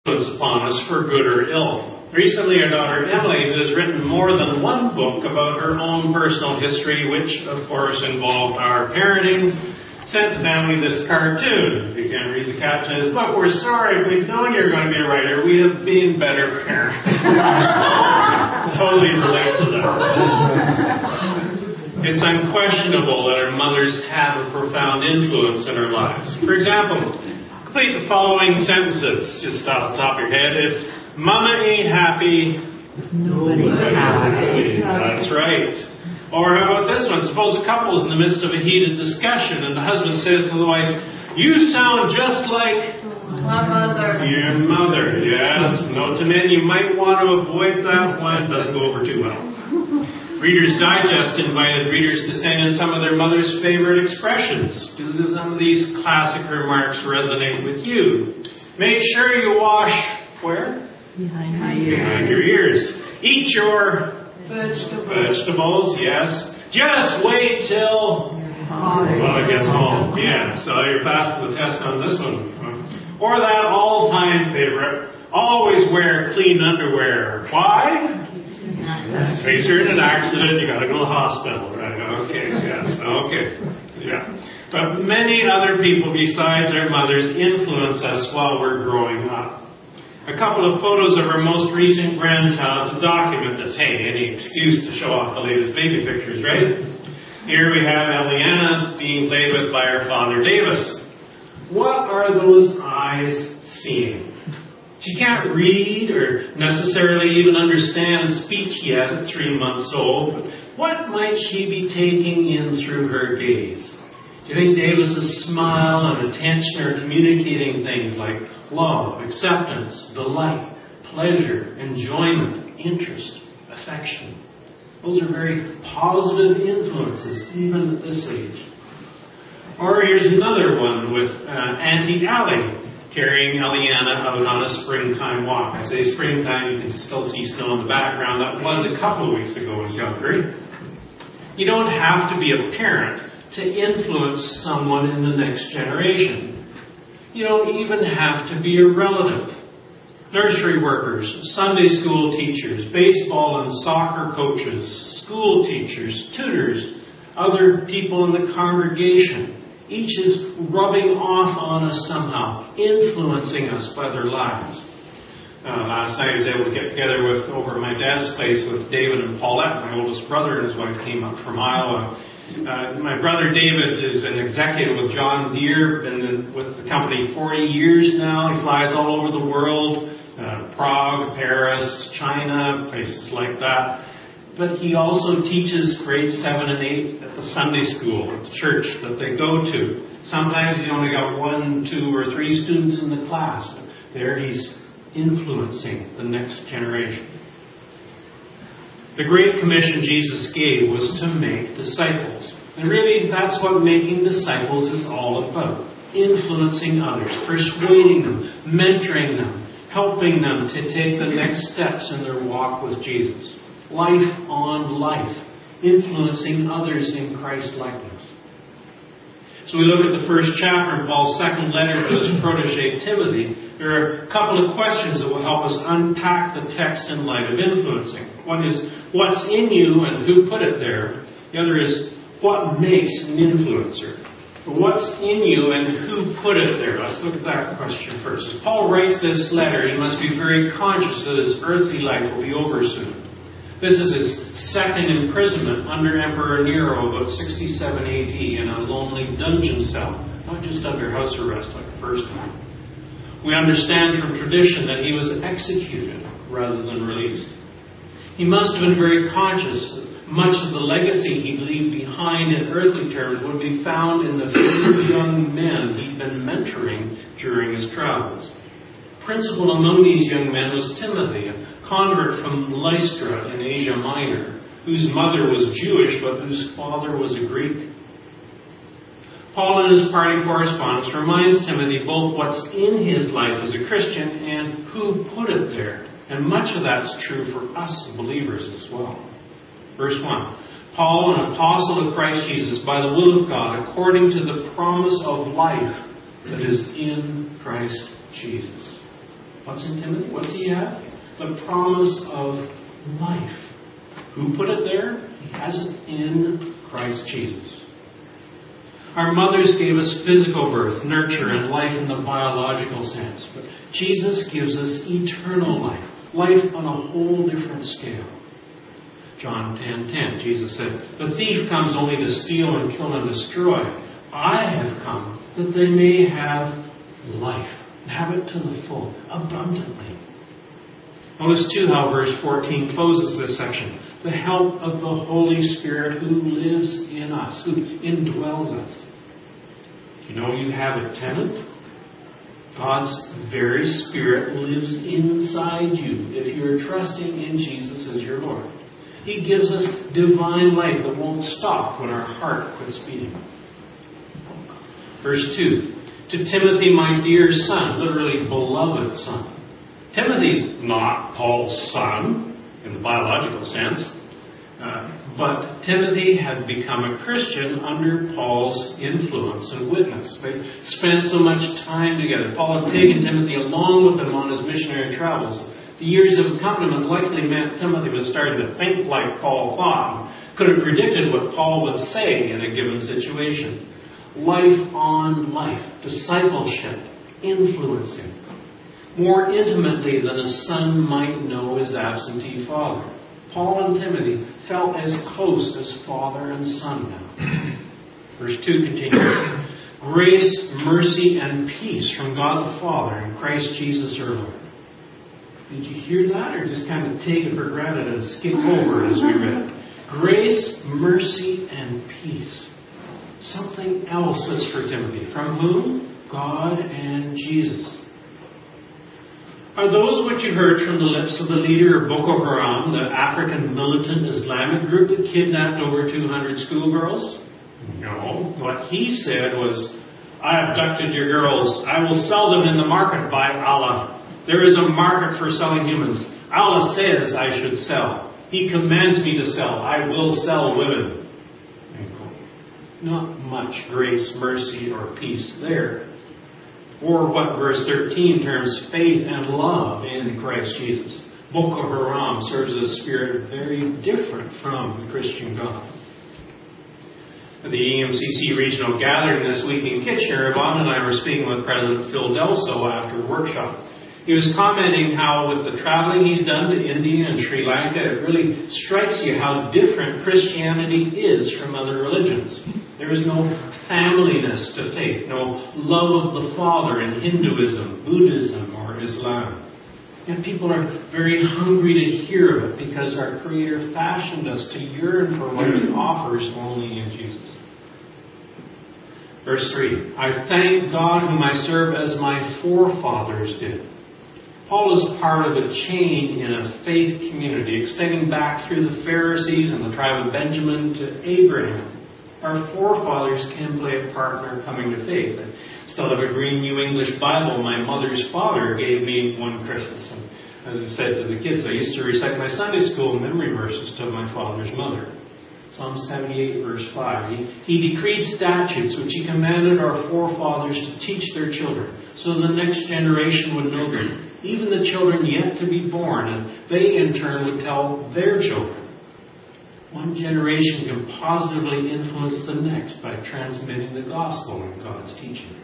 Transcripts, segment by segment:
upon us for good or ill. Recently, our daughter Emily, who has written more than one book about her own personal history, which of course involved our parenting, sent the family this cartoon. If you can't read the caption, look, we're sorry, we've known you're going to be a writer. We have been better parents. Totally relate to that. It's unquestionable that our mothers have a profound influence in our lives. For example, complete the following sentences, just off the top of your head. If Mama ain't happy, nobody's happy. That's right. Or how about this one? Suppose a couple is in the midst of a heated discussion and the husband says to the wife, you sound just like my mother. Your mother. Yes. Note to men, you might want to avoid that one. It doesn't go over too well. Reader's Digest invited readers to send in some of their mother's favorite expressions. Do some of these classic remarks resonate with you? Make sure you wash where? Behind your ears. Eat your vegetables, yes. Just wait till mother gets home. Yeah, so you're passing the test on this one. Or that all-time favorite, always wear clean underwear. Why? In case you're in an accident, you got to go to the hospital, right? Okay, yes, okay, yeah. But many other people besides our mothers influence us while we're growing up. A couple of photos of our most recent grandchild to document this. Hey, any excuse to show off the latest baby pictures, right? Here we have Eliana being played with by her father, Davis. What are those eyes seeing? She can't read or necessarily even understand speech yet at 3 months old. But what might she be taking in through her gaze? Do you think Davis's smile and attention are communicating things like love, acceptance, delight, pleasure, enjoyment, interest, affection? Those are very positive influences, even at this age. Or here's another one with Auntie Allie carrying Eliana out on a springtime walk. I say springtime, you can still see snow in the background. That was a couple of weeks ago as younger. You don't have to be a parent to influence someone in the next generation. You don't even have to be a relative. Nursery workers, Sunday school teachers, baseball and soccer coaches, school teachers, tutors, other people in the congregation. Each is rubbing off on us somehow, influencing us by their lives. Last night I was able to get together over at my dad's place with David and Paulette. My oldest brother and his wife came up from Iowa. My brother David is an executive with John Deere, been with the company 40 years now. He flies all over the world, Prague, Paris, China, places like that. But he also teaches grades 7 and 8 at the Sunday school, at the church that they go to. Sometimes he's only got 1, 2, or 3 students in the class. But there he's influencing the next generation. The Great Commission Jesus gave was to make disciples. And really, that's what making disciples is all about. Influencing others, persuading them, mentoring them, helping them to take the next steps in their walk with Jesus. Life on life, influencing others in Christ-likeness. So we look at the first chapter in Paul's second letter to his protege Timothy. There are a couple of questions that will help us unpack the text in light of influencing. One is, what's in you and who put it there? The other is, what makes an influencer? What's in you and who put it there? Let's look at that question first. As Paul writes this letter, he must be very conscious that his earthly life will be over soon. This is his second imprisonment under Emperor Nero about 67 AD in a lonely dungeon cell, not just under house arrest like the first time. We understand from tradition that he was executed rather than released. He must have been very conscious that much of the legacy he'd leave behind in earthly terms would be found in the few young men he'd been mentoring during his travels. Principal among these young men was Timothy, a convert from Lystra in Asia Minor, whose mother was Jewish but whose father was a Greek. Paul in his parting correspondence reminds Timothy both what's in his life as a Christian and who put it there. And much of that's true for us believers as well. Verse 1. Paul, an apostle of Christ Jesus, by the will of God, according to the promise of life that is in Christ Jesus. What's in Timothy? What's he have? The promise of life. Who put it there? He has it in Christ Jesus. Our mothers gave us physical birth, nurture, and life in the biological sense. But Jesus gives us eternal life. Life on a whole different scale. John 10:10, Jesus said, "The thief comes only to steal and kill and destroy. I have come that they may have life, and have it to the full, abundantly." Notice too how verse 14 closes this section. The help of the Holy Spirit who lives in us, who indwells us. You know you have a tenant? God's very Spirit lives inside you if you're trusting in Jesus as your Lord. He gives us divine life that won't stop when our heart quits beating. Verse 2. To Timothy, my dear son, literally beloved son. Timothy's not Paul's son in the biological sense, but Timothy had become a Christian under Paul's influence and witness. They spent so much time together. Paul had taken Timothy along with him on his missionary travels. The years of accompaniment likely meant Timothy was starting to think like Paul thought, and could have predicted what Paul would say in a given situation. Life on life, discipleship, influencing. More intimately than a son might know his absentee father. Paul and Timothy felt as close as father and son now. Verse 2 continues. Grace, mercy, and peace from God the Father and Christ Jesus our Lord. Did you hear that, or just kind of take it for granted and skip over as we read? Grace, mercy, and peace. Something else that's for Timothy. From whom? God and Jesus. Are those what you heard from the lips of the leader of Boko Haram, the African militant Islamic group that kidnapped over 200 schoolgirls? No. What he said was, I abducted your girls. I will sell them in the market by Allah. There is a market for selling humans. Allah says I should sell. He commands me to sell. I will sell women. Not much grace, mercy, or peace there. Or what verse 13 terms faith and love in Christ Jesus. Boko Haram serves a spirit very different from the Christian God. At the EMCC regional gathering this week in Kitchener, Yvonne and I were speaking with President Phil Delso after a workshop. He was commenting how with the traveling he's done to India and Sri Lanka, it really strikes you how different Christianity is from other religions. There is no familyness to faith, no love of the Father in Hinduism, Buddhism, or Islam. And people are very hungry to hear of it because our Creator fashioned us to yearn for what He offers only in Jesus. Verse 3, I thank God whom I serve as my forefathers did. Paul is part of a chain in a faith community extending back through the Pharisees and the tribe of Benjamin to Abraham. Our forefathers can play a part in our coming to faith. I still have a green New English Bible my mother's father gave me one Christmas. And as I said to the kids, I used to recite my Sunday school memory verses to my father's mother. Psalm 78, verse 5. He decreed statutes which he commanded our forefathers to teach their children, so the next generation would know them. Even the children yet to be born, and they in turn would tell their children. One generation can positively influence the next by transmitting the gospel and God's teaching.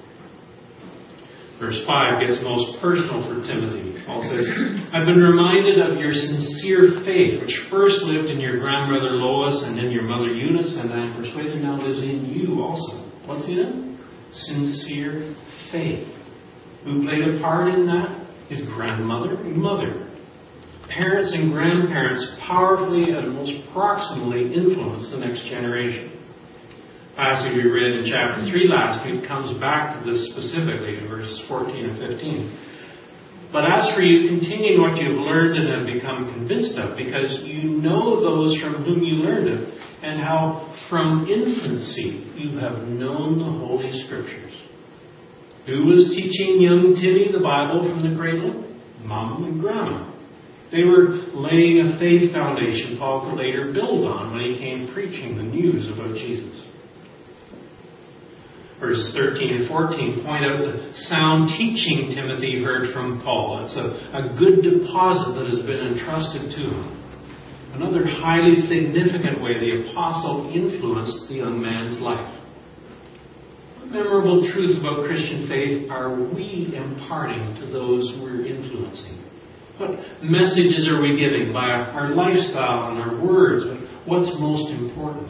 Verse 5 gets most personal for Timothy. Paul says, I've been reminded of your sincere faith, which first lived in your grandmother Lois and in your mother Eunice, and I am persuaded now lives in you also. What's in it? Sincere faith. Who played a part in that? His grandmother and mother. Parents and grandparents powerfully and most proximally influence the next generation. The passage we read in chapter 3 last week comes back to this specifically in verses 14 and 15. But as for you, continue in what you have learned and have become convinced of, because you know those from whom you learned it, and how from infancy you have known the Holy Scriptures. Who was teaching young Timmy the Bible from the cradle? Mom and Grandma. They were laying a faith foundation Paul could later build on when he came preaching the news about Jesus. Verses 13 and 14 point out the sound teaching Timothy heard from Paul. It's a good deposit that has been entrusted to him. Another highly significant way the apostle influenced the young man's life. What memorable truths about Christian faith are we imparting to those we're influencing? What messages are we giving by our lifestyle and our words? What's most important?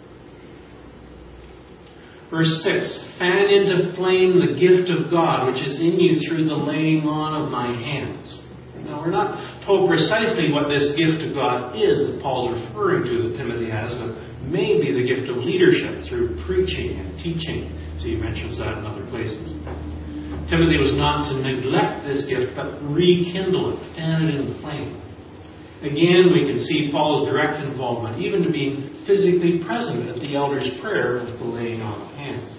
Verse 6, fan into flame the gift of God, which is in you through the laying on of my hands. Now, we're not told precisely what this gift of God is that Paul's referring to that Timothy has, but maybe the gift of leadership through preaching and teaching. So he mentions that in other places. Timothy was not to neglect this gift, but rekindle it, fan it into flame. Again, we can see Paul's direct involvement, even to being physically present at the elder's prayer with the laying on of hands.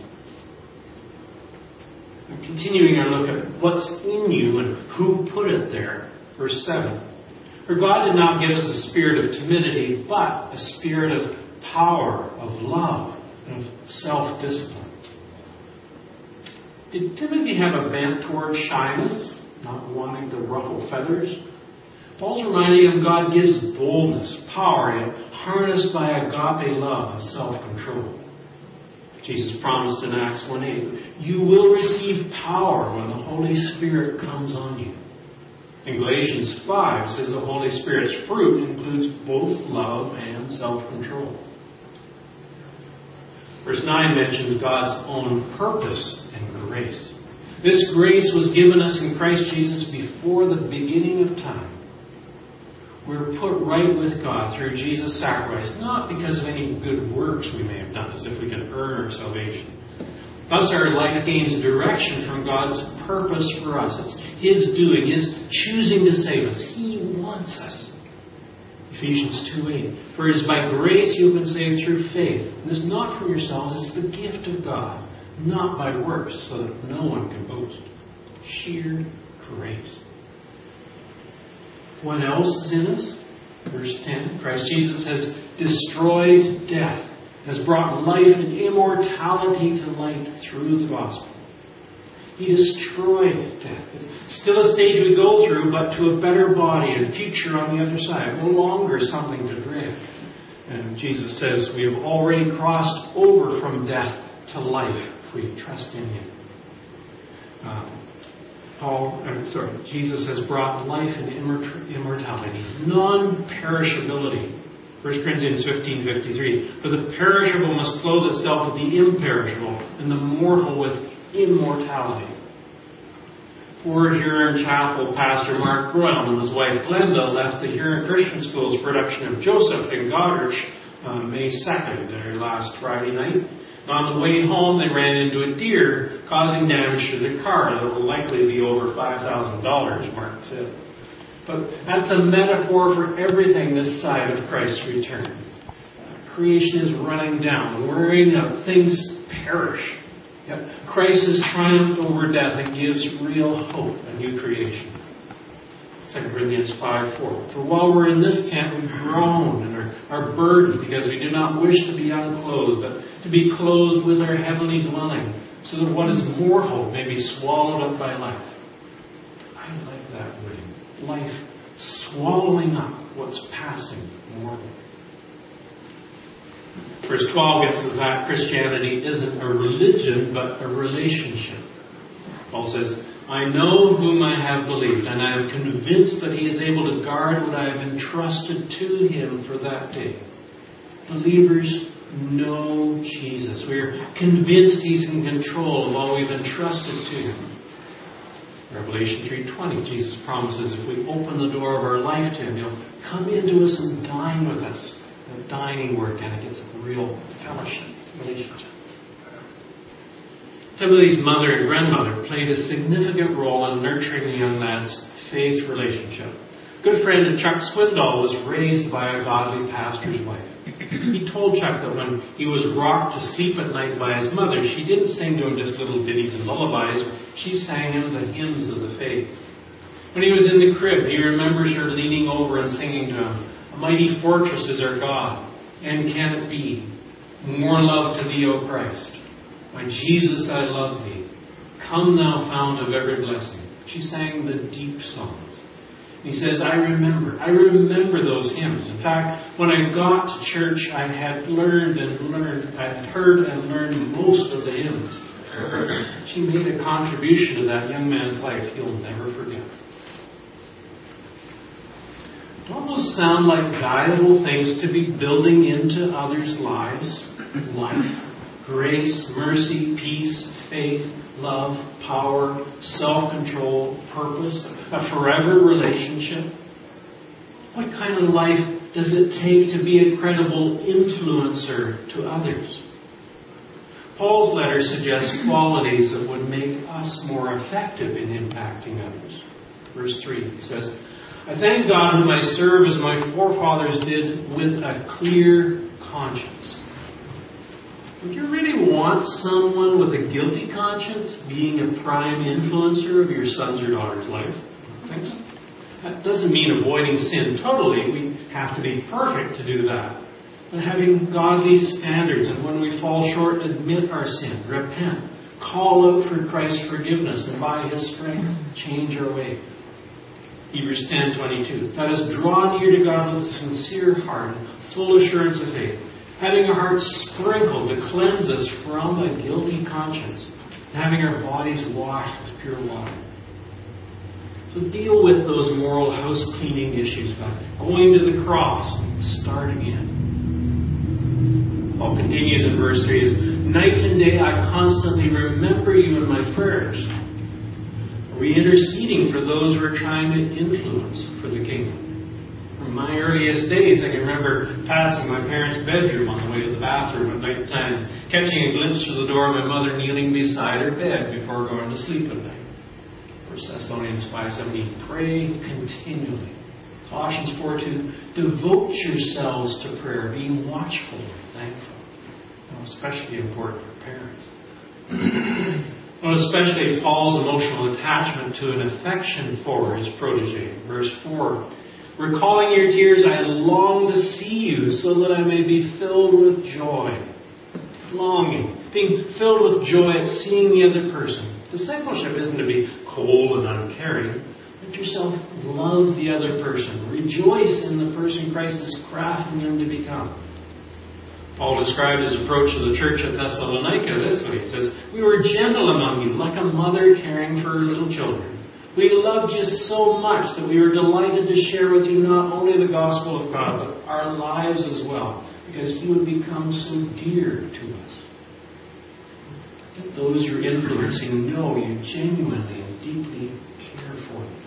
And continuing our look at what's in you and who put it there. Verse 7. For God did not give us a spirit of timidity, but a spirit of power, of love, and of self-discipline. Did Timothy have a bent toward shyness, not wanting to ruffle feathers? Paul's reminding him God gives boldness, power, harnessed by agape love and self-control. Jesus promised in Acts 1:8, you will receive power when the Holy Spirit comes on you. In Galatians 5 says the Holy Spirit's fruit includes both love and self-control. Verse 9 mentions God's own purpose and grace. This grace was given us in Christ Jesus before the beginning of time. We're put right with God through Jesus' sacrifice, not because of any good works we may have done, as if we can earn our salvation. Thus our life gains direction from God's purpose for us. It's His doing, His choosing to save us. He wants us. Ephesians 2:8. For it is by grace you have been saved through faith. And it's not from yourselves, it's the gift of God, not by works, so that no one can boast. Sheer grace. What else is in us? Verse 10, Christ Jesus has destroyed death, has brought life and immortality to light through the gospel. He destroyed death. It's still a stage we go through, but to a better body and future on the other side. No longer something to dread. And Jesus says we have already crossed over from death to life if we trust in Him. Jesus has brought life and immortality, non-perishability. 1 Corinthians 15:53. For the perishable must clothe itself with the imperishable, and the mortal with immortality. Forward Huron Chapel pastor Mark Brown and his wife Glenda left the Huron Christian School's production of Joseph in Goderich on May 2nd, their last Friday night. On the way home, they ran into a deer, causing damage to their car that will likely be over $5,000, Mark said. But that's a metaphor for everything this side of Christ's return. Creation is running down, wearing out, things perish. Yet Christ has triumphed over death and gives real hope, a new creation. 2 Corinthians 5:4. For while we're in this tent, we groan and are burdened because we do not wish to be unclothed, but to be clothed with our heavenly dwelling, so that what is mortal may be swallowed up by life. I like that wording. Life swallowing up what's passing mortal. Verse 12 gets to the fact Christianity isn't a religion, but a relationship. Paul says, I know whom I have believed, and I am convinced that He is able to guard what I have entrusted to Him for that day. Believers know Jesus. We are convinced He's in control of all we've entrusted to Him. Revelation 3:20, Jesus promises if we open the door of our life to Him, He'll come into us and dine with us. The dining word kind of gets a real fellowship, relationship. Timothy's mother and grandmother played a significant role in nurturing the young lad's faith relationship. Good friend Chuck Swindoll was raised by a godly pastor's wife. He told Chuck that when he was rocked to sleep at night by his mother, she didn't sing to him just little ditties and lullabies. She sang him the hymns of the faith. When he was in the crib, he remembers her leaning over and singing to him, A mighty fortress is our God, and can it be? More love to thee, O Christ. My Jesus, I love thee. Come thou fount of every blessing. She sang the deep songs. He says, I remember those hymns. In fact, when I got to church, I had heard and learned most of the hymns. She made a contribution to that young man's life he'll never forget. Don't those sound like valuable things to be building into others' lives? Life, grace, mercy, peace, faith, love, power, self-control, purpose, a forever relationship. What kind of life does it take to be a credible influencer to others? Paul's letter suggests qualities that would make us more effective in impacting others. Verse 3, he says, I thank God whom I serve as my forefathers did with a clear conscience. Would you really want someone with a guilty conscience being a prime influencer of your son's or daughter's life? Thanks. That doesn't mean avoiding sin totally. We have to be perfect to do that. But having godly standards, and when we fall short, admit our sin, repent, call out for Christ's forgiveness, and by His strength, change our ways. Hebrews 10:22. Let us draw near to God with a sincere heart, full assurance of faith, having our hearts sprinkled to cleanse us from a guilty conscience, and having our bodies washed with pure water. So deal with those moral house cleaning issues by going to the cross and start again. Paul continues in verse 3 is, night and day I constantly remember you in my prayers. Are we interceding for those we're trying to influence for the kingdom? From my earliest days, I can remember passing my parents' bedroom on the way to the bathroom at night time, catching a glimpse through the door of my mother kneeling beside her bed before going to sleep at night. 1 Thessalonians 5:17, pray continually. Colossians 4:2, devote yourselves to prayer, being watchful and thankful. Especially important for parents. Especially Paul's emotional attachment to an affection for his protege. Verse 4, recalling your tears, I long to see you so that I may be filled with joy. Longing, being filled with joy at seeing the other person. Discipleship isn't to be cold and uncaring. Let yourself love the other person. Rejoice in the person Christ is crafting them to become. Paul described his approach to the church at Thessalonica this way. He says, we were gentle among you, like a mother caring for her little children. We loved you so much that we were delighted to share with you not only the gospel of God, but our lives as well, because you would become so dear to us. Let those you're influencing know you genuinely and deeply care for them.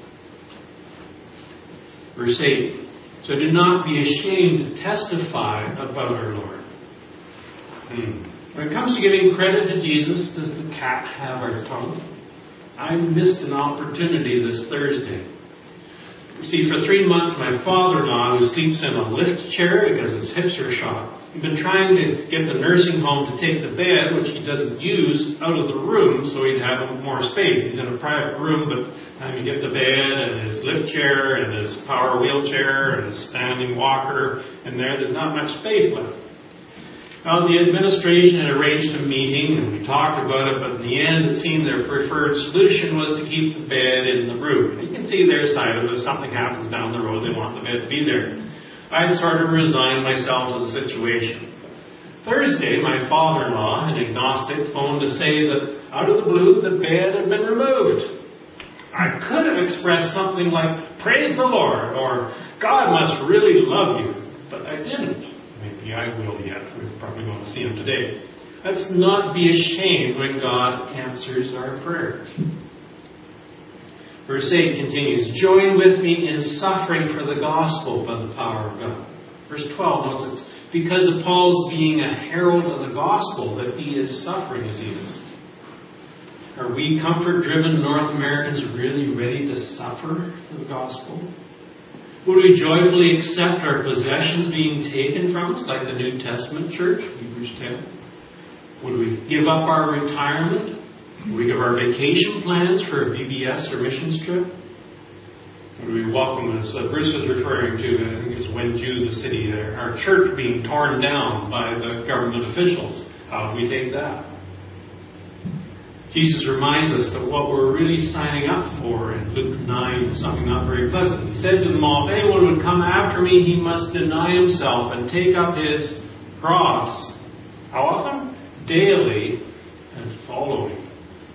Verse 8, so do not be ashamed to testify about our Lord. When it comes to giving credit to Jesus, does the cat have our tongue? I missed an opportunity this Thursday. You see, for 3 months, my father-in-law, who sleeps in a lift chair because his hips are shot, he'd been trying to get the nursing home to take the bed, which he doesn't use, out of the room so he'd have more space. He's in a private room, but you get the bed and his lift chair and his power wheelchair and his standing walker, and there's not much space left. Well, the administration had arranged a meeting, and we talked about it, but in the end, it seemed their preferred solution was to keep the bed in the room. And you can see their side of it. If something happens down the road, they want the bed to be there. I'd sort of resigned myself to the situation. Thursday, my father-in-law, an agnostic, phoned to say that, out of the blue, the bed had been removed. I could have expressed something like, praise the Lord, or God must really love you, but I didn't. Maybe I will yet. We're probably going to see him today. Let's not be ashamed when God answers our prayers. Verse 8 continues, join with me in suffering for the gospel by the power of God. Verse 12 notes it's because of Paul's being a herald of the gospel that he is suffering as he is. Are we comfort-driven North Americans really ready to suffer for the gospel? Would we joyfully accept our possessions being taken from us, like the New Testament church, Hebrews 10? Would we give up our retirement? Would we give our vacation plans for a VBS or missions trip? Would we welcome, as Bruce was referring to, I think it's Wenju, the city there, our church being torn down by the government officials? How would we take that? Jesus reminds us that what we're really signing up for in Luke 9 is something not very pleasant. He said to them all, if anyone would come after me, he must deny himself and take up his cross. How often? Daily, and follow me.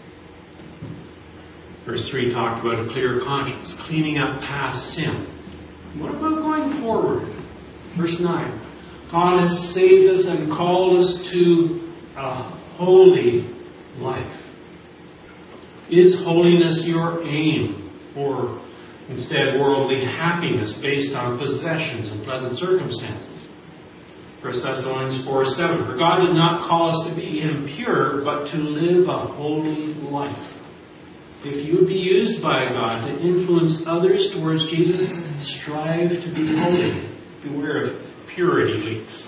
Verse 3 talked about a clear conscience, cleaning up past sin. What about going forward? Verse 9. God has saved us and called us to a holy life. Is holiness your aim, or instead worldly happiness based on possessions and pleasant circumstances? 1 Thessalonians 4:7. For God did not call us to be impure, but to live a holy life. If you would be used by God to influence others towards Jesus, strive to be holy. Beware of purity leaks.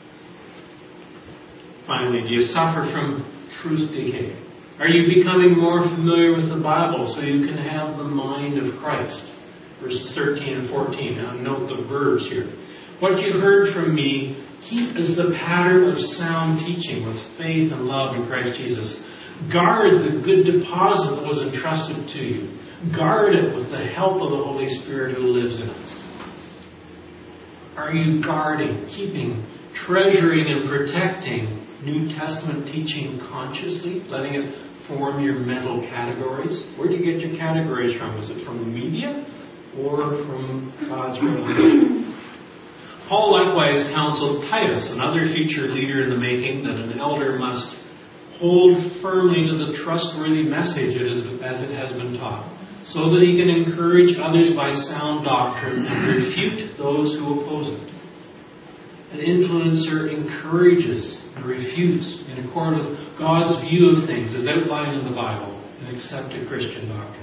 Finally, do you suffer from truth decay? Are you becoming more familiar with the Bible so you can have the mind of Christ? Verses 13 and 14. Now note the verbs here. What you heard from me, keep as the pattern of sound teaching with faith and love in Christ Jesus. Guard the good deposit that was entrusted to you. Guard it with the help of the Holy Spirit who lives in us. Are you guarding, keeping, treasuring, and protecting New Testament teaching consciously, letting it form your mental categories? Where do you get your categories from? Is it from the media or from God's revelation? Paul likewise counseled Titus, another future leader in the making, that an elder must hold firmly to the trustworthy message as it has been taught, so that he can encourage others by sound doctrine and refute those who oppose it. An influencer encourages and refutes in accord with God's view of things as outlined in the Bible and accepted Christian doctrine.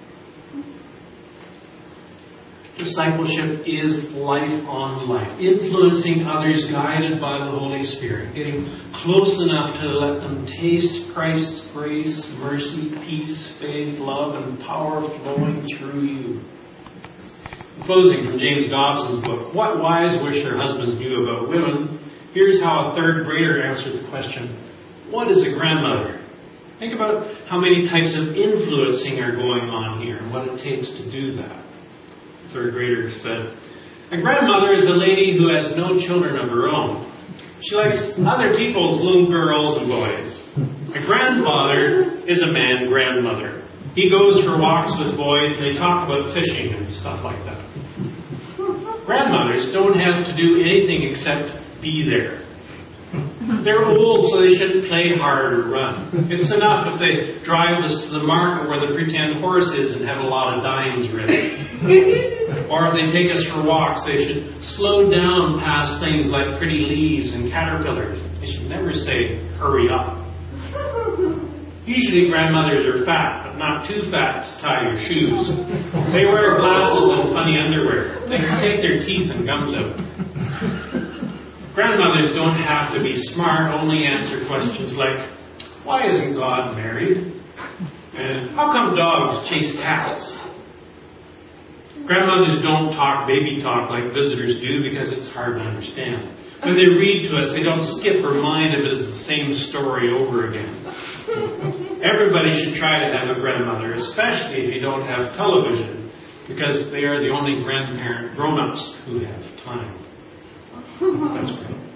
Discipleship is life on life, influencing others guided by the Holy Spirit, getting close enough to let them taste Christ's grace, mercy, peace, faith, love, and power flowing through you. In closing, from James Dobson's book, What Wives Wish Their Husbands Knew About Women, here's how a third grader answered the question, what is a grandmother? Think about how many types of influencing are going on here and what it takes to do that. The third grader said, a grandmother is a lady who has no children of her own. She likes other people's little girls and boys. A grandfather is a man grandmother. He goes for walks with boys and they talk about fishing and stuff like that. Grandmothers don't have to do anything except be there. They're old, so they shouldn't play hard or run. It's enough if they drive us to the market where the pretend horse is and have a lot of dimes ready. Or if they take us for walks, they should slow down past things like pretty leaves and caterpillars. They should never say, hurry up. Usually grandmothers are fat, but not too fat to tie your shoes. They wear glasses and funny underwear. They can take their teeth and gums out. Grandmothers don't have to be smart, only answer questions like, why isn't God married? And how come dogs chase cats? Grandmothers don't talk baby talk like visitors do because it's hard to understand. When they read to us, they don't skip or mind if it is the same story over again. Everybody should try to have a grandmother, especially if you don't have television, because they are the only grandparent grown-ups who have time. That's great.